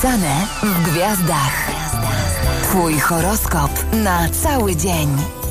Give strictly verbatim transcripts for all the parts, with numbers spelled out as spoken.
Zapisane w gwiazdach. Twój horoskop na cały dzień.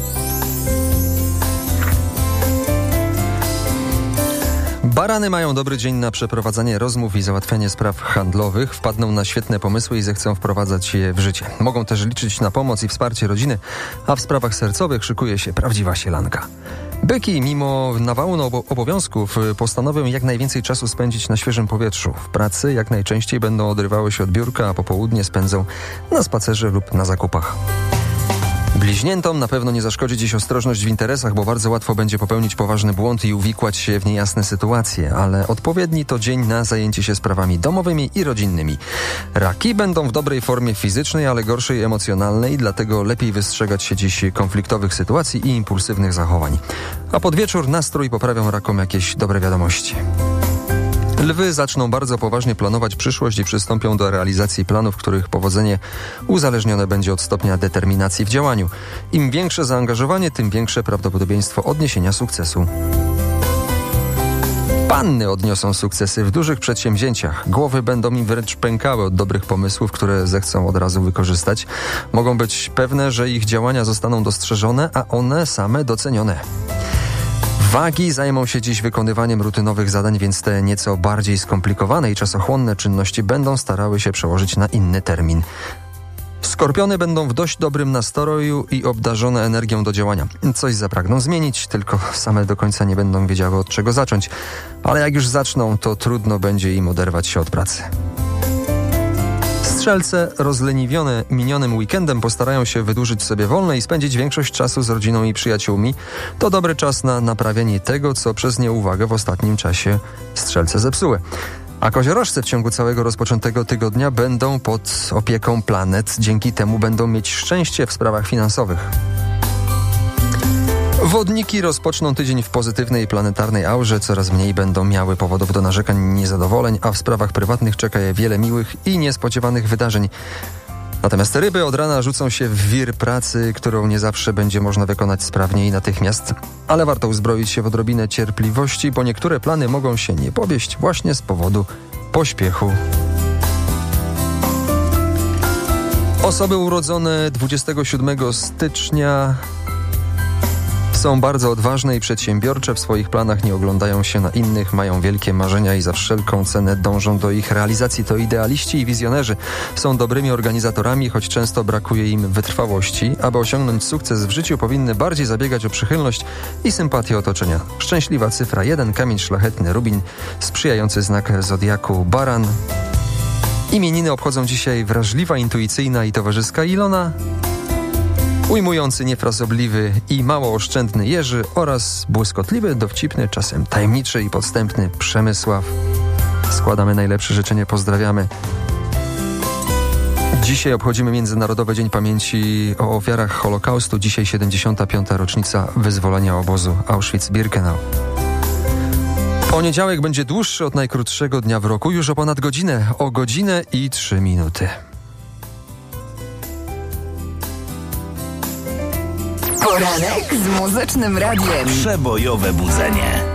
Barany mają dobry dzień na przeprowadzanie rozmów i załatwianie spraw handlowych. Wpadną na świetne pomysły i zechcą wprowadzać je w życie. Mogą też liczyć na pomoc i wsparcie rodziny, a w sprawach sercowych szykuje się prawdziwa sielanka. Byki, mimo nawału obowiązków, postanowią jak najwięcej czasu spędzić na świeżym powietrzu. W pracy jak najczęściej będą odrywały się od biurka, a popołudnie spędzą na spacerze lub na zakupach. Bliźniętom na pewno nie zaszkodzi dziś ostrożność w interesach, bo bardzo łatwo będzie popełnić poważny błąd i uwikłać się w niejasne sytuacje, ale odpowiedni to dzień na zajęcie się sprawami domowymi i rodzinnymi. Raki będą w dobrej formie fizycznej, ale gorszej emocjonalnej, dlatego lepiej wystrzegać się dziś konfliktowych sytuacji i impulsywnych zachowań. A pod wieczór nastrój poprawią rakom jakieś dobre wiadomości. Lwy zaczną bardzo poważnie planować przyszłość i przystąpią do realizacji planów, których powodzenie uzależnione będzie od stopnia determinacji w działaniu. Im większe zaangażowanie, tym większe prawdopodobieństwo odniesienia sukcesu. Panny odniosą sukcesy w dużych przedsięwzięciach. Głowy będą im wręcz pękały od dobrych pomysłów, które zechcą od razu wykorzystać. Mogą być pewne, że ich działania zostaną dostrzeżone, a one same docenione. Wagi zajmą się dziś wykonywaniem rutynowych zadań, więc te nieco bardziej skomplikowane i czasochłonne czynności będą starały się przełożyć na inny termin. Skorpiony będą w dość dobrym nastroju i obdarzone energią do działania. Coś zapragną zmienić, tylko same do końca nie będą wiedziały, od czego zacząć. Ale jak już zaczną, to trudno będzie im oderwać się od pracy. Strzelce, rozleniwione minionym weekendem, postarają się wydłużyć sobie wolne i spędzić większość czasu z rodziną i przyjaciółmi. To dobry czas na naprawienie tego, co przez nieuwagę w ostatnim czasie strzelce zepsuły. A koziorożce w ciągu całego rozpoczętego tygodnia będą pod opieką planet. Dzięki temu będą mieć szczęście w sprawach finansowych. Wodniki rozpoczną tydzień w pozytywnej planetarnej aurze, coraz mniej będą miały powodów do narzekań i niezadowoleń, a w sprawach prywatnych czeka je wiele miłych i niespodziewanych wydarzeń. Natomiast ryby od rana rzucą się w wir pracy, którą nie zawsze będzie można wykonać sprawnie i natychmiast, ale warto uzbroić się w odrobinę cierpliwości, bo niektóre plany mogą się nie powieść właśnie z powodu pośpiechu. Osoby urodzone dwudziestego siódmego stycznia są bardzo odważne i przedsiębiorcze, w swoich planach nie oglądają się na innych, mają wielkie marzenia i za wszelką cenę dążą do ich realizacji. To idealiści i wizjonerzy. Są dobrymi organizatorami, choć często brakuje im wytrwałości. Aby osiągnąć sukces w życiu, powinny bardziej zabiegać o przychylność i sympatię otoczenia. Szczęśliwa cyfra jeden, kamień szlachetny rubin, sprzyjający znak zodiaku baran. Imieniny obchodzą dzisiaj wrażliwa, intuicyjna i towarzyska Ilona, ujmujący, niefrasobliwy i mało oszczędny Jerzy oraz błyskotliwy, dowcipny, czasem tajemniczy i podstępny Przemysław. Składamy najlepsze życzenie, pozdrawiamy. Dzisiaj obchodzimy Międzynarodowy Dzień Pamięci o ofiarach Holokaustu. Dzisiaj siedemdziesiąta piąta rocznica wyzwolenia obozu Auschwitz-Birkenau. Poniedziałek będzie dłuższy od najkrótszego dnia w roku, już o ponad godzinę, o godzinę i trzy minuty. Poranek z Muzycznym Radiem. Przebojowe budzenie.